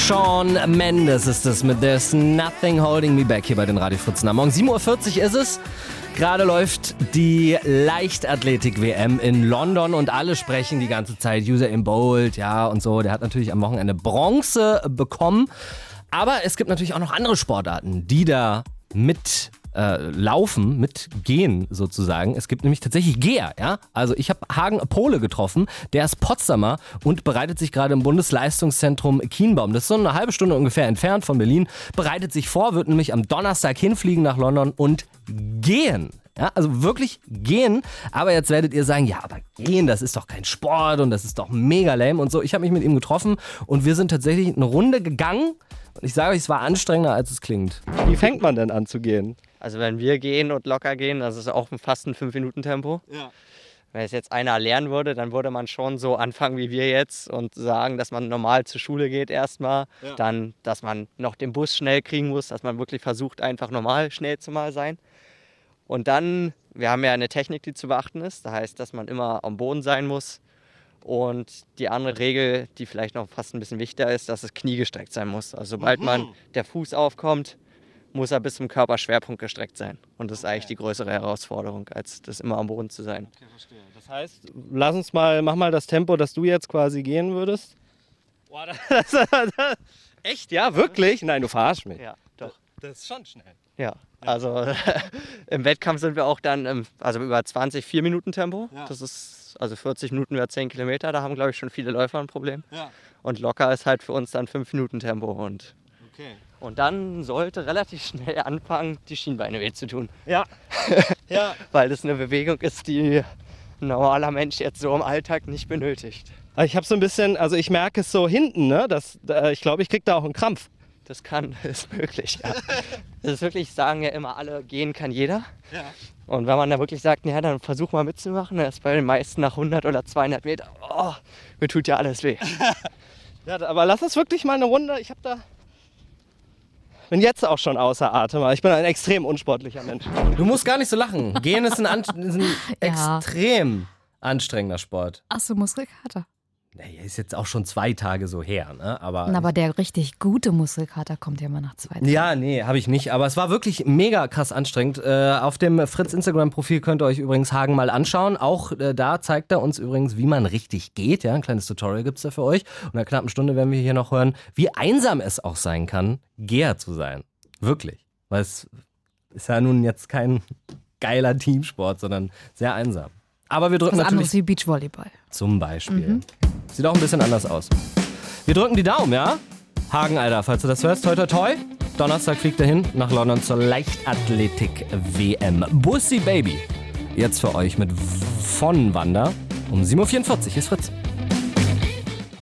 Shawn Mendes ist es mit There's Nothing Holding Me Back hier bei den Radio Fritzen. Am Morgen 7.40 Uhr ist es. Gerade läuft die Leichtathletik-WM in London und alle sprechen die ganze Zeit Usain Bolt, ja und so. Der hat natürlich am Wochenende Bronze bekommen. Aber es gibt natürlich auch noch andere Sportarten, die da mit laufen, mitgehen sozusagen. Es gibt nämlich tatsächlich Geher, ja. Also ich habe Hagen Pole getroffen, der ist Potsdamer und bereitet sich gerade im Bundesleistungszentrum Kienbaum. Das ist so eine halbe Stunde ungefähr entfernt von Berlin. Bereitet sich vor, wird nämlich am Donnerstag hinfliegen nach London und gehen. Ja, also wirklich gehen. Aber jetzt werdet ihr sagen, ja, aber gehen, das ist doch kein Sport und das ist doch mega lame und so. Ich habe mich mit ihm getroffen und wir sind tatsächlich eine Runde gegangen. Und ich sage euch, es war anstrengender, als es klingt. Wie fängt man denn an zu gehen? Also wenn wir gehen und locker gehen, das ist auch fast ein 5-Minuten-Tempo. Ja. Wenn es jetzt einer lernen würde, dann würde man schon so anfangen wie wir jetzt und sagen, dass man normal zur Schule geht erstmal. Ja. Dann, dass man noch den Bus schnell kriegen muss, dass man wirklich versucht, einfach normal schnell zu mal sein. Und dann, wir haben ja eine Technik, die zu beachten ist. Das heißt, dass man immer am Boden sein muss. Und die andere Regel, die vielleicht noch fast ein bisschen wichtiger ist, dass das Knie gestreckt sein muss. Also sobald der Fuß aufkommt, muss er bis zum Körperschwerpunkt gestreckt sein. Und das ist eigentlich die größere Herausforderung, als das immer am Boden zu sein. Okay, verstehe. Das heißt, mach mal das Tempo, das du jetzt quasi gehen würdest. Boah, echt? Ja, wirklich? Nein, du verarschst mich. Ja, doch. Das ist schon schnell. Ja, also im Wettkampf sind wir auch dann über 4-Minuten-Tempo. Ja. Das ist 40 Minuten über 10 Kilometer. Da haben, glaube ich, schon viele Läufer ein Problem. Ja. Und locker ist halt für uns dann 5-Minuten-Tempo. Und dann sollte relativ schnell anfangen, die Schienbeine weh zu tun. Ja. Ja. Weil das eine Bewegung ist, die ein normaler Mensch jetzt so im Alltag nicht benötigt. Ich habe so ein bisschen, also ich merke es so hinten, ne? Ich glaube, ich kriege da auch einen Krampf. Das ist möglich, ja. Das ist wirklich, sagen ja immer alle, gehen kann jeder. Ja. Und wenn man da wirklich sagt, ja, dann versuch mal mitzumachen, dann ist bei den meisten nach 100 oder 200 Meter, mir tut ja alles weh. Ja, aber lass uns wirklich mal eine Runde, bin jetzt auch schon außer Atem, aber ich bin ein extrem unsportlicher Mensch. Du musst gar nicht so lachen. Gehen ist ein extrem anstrengender Sport. Ach so, Muskelkater. Naja, ist jetzt auch schon 2 Tage so her, ne? Aber der richtig gute Muskelkater kommt ja immer nach 2 Tagen. Ja, nee, habe ich nicht. Aber es war wirklich mega krass anstrengend. Auf dem Fritz-Instagram-Profil könnt ihr euch übrigens Hagen mal anschauen. Auch da zeigt er uns übrigens, wie man richtig geht. Ja, ein kleines Tutorial gibt's da für euch. Und in einer knappen Stunde werden wir hier noch hören, wie einsam es auch sein kann, Geher zu sein. Wirklich. Weil es ist ja nun jetzt kein geiler Teamsport, sondern sehr einsam. Aber wir drücken was natürlich... anderes wie Beachvolleyball. Zum Beispiel. Sieht auch ein bisschen anders aus. Wir drücken die Daumen, ja? Hagen, Alter, falls du das hörst, toi toi toi. Donnerstag fliegt er hin nach London zur Leichtathletik-WM. Bussi Baby. Jetzt für euch mit von Wanda um 7.44 Uhr. Hier ist Fritz.